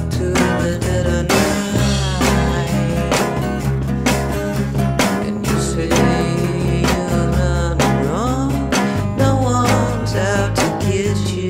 to the dead of night, and you say you're not wrong. No one's out to get you.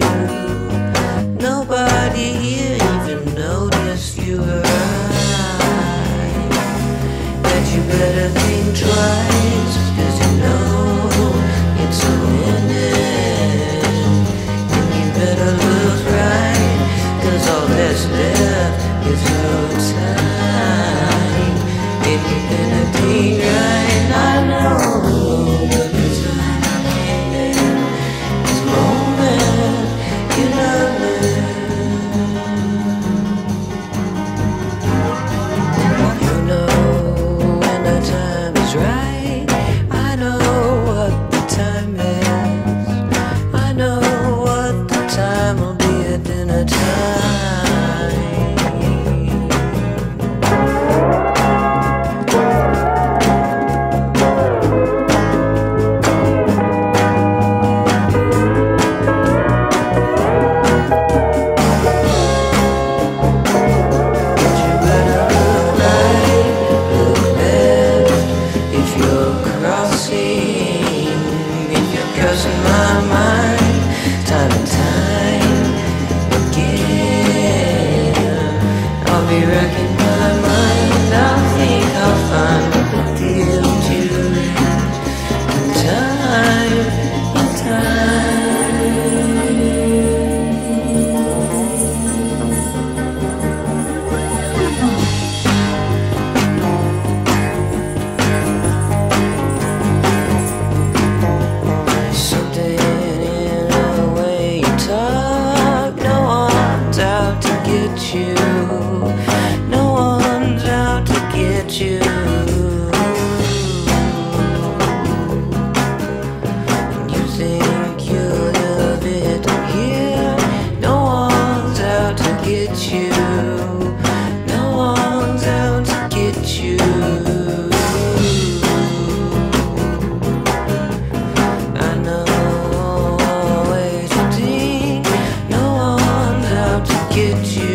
Nobody here even noticed you were right. That you better think twice, 'cause you know it's a minute. And you better look right, 'cause all that's left is your time. If you're gonna think right, I know, but it's a minute. This moment, you love me. You know when the time is right. I know what the time is. I know what the time will be at dinner time. But you better look right, look left. If you're crossing, if you're crossing my mind, time and time again, I'll be wrecking my mind. I think I'll find what the deal to in time, in time. Something in the way you talk. No one's out to get you. No one's out to get you. And you think you'll love it here. No one's out to get you. No one's out to get you. I know always you think no one's out to get you.